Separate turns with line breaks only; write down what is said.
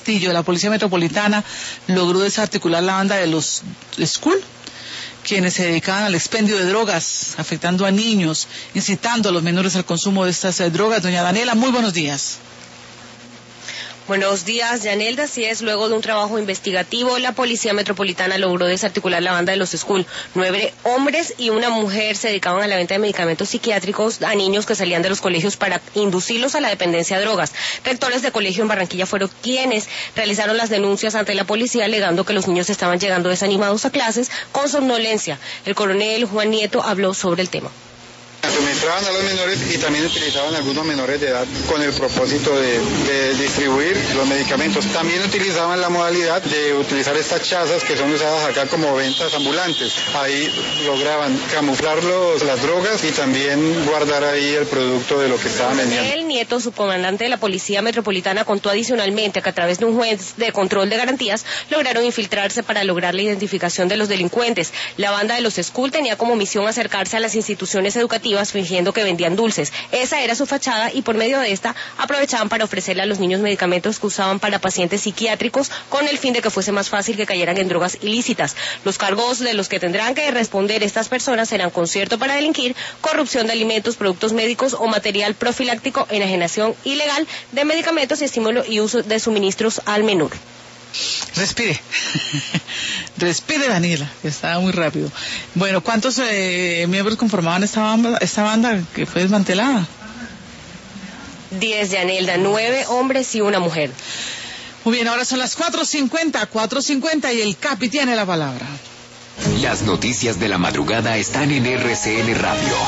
Saltillo. La Policía Metropolitana logró desarticular la banda de los School, quienes se dedicaban al expendio de drogas, afectando a niños, incitando a los menores al consumo de estas drogas. Doña Daniela, muy buenos días.
Buenos días, Yanelda. Así es, luego de un trabajo investigativo, la Policía Metropolitana logró desarticular la banda de los School. 9 hombres y una mujer se dedicaban a la venta de medicamentos psiquiátricos a niños que salían de los colegios para inducirlos a la dependencia de drogas. Rectores de colegio en Barranquilla fueron quienes realizaron las denuncias ante la policía, alegando que los niños estaban llegando desanimados a clases con somnolencia. El coronel Juan Nieto habló sobre el tema.
Suministraban a los menores y también utilizaban algunos menores de edad con el propósito de distribuir los medicamentos. También utilizaban la modalidad de utilizar estas chazas que son usadas acá como ventas ambulantes. Ahí lograban camuflar las drogas y también guardar ahí el producto de lo que estaban vendiendo.
El Nieto, subcomandante de la Policía Metropolitana, contó adicionalmente que a través de un juez de control de garantías lograron infiltrarse para lograr la identificación de los delincuentes. La banda de los School tenía como misión acercarse a las instituciones educativas fingiendo que vendían dulces. Esa era su fachada y por medio de esta aprovechaban para ofrecerle a los niños medicamentos que usaban para pacientes psiquiátricos con el fin de que fuese más fácil que cayeran en drogas ilícitas. Los cargos de los que tendrán que responder estas personas serán concierto para delinquir, corrupción de alimentos, productos médicos o material profiláctico, enajenación ilegal de medicamentos y estímulo y uso de suministros al menor.
Respire. Respire, Daniela, que estaba muy rápido. Bueno, ¿cuántos miembros conformaban esta banda que fue desmantelada?
10, Yanelda, 9 hombres y una mujer.
Muy bien, ahora son las 4:50 y el Capi tiene la palabra.
Las noticias de la madrugada están en RCN Radio.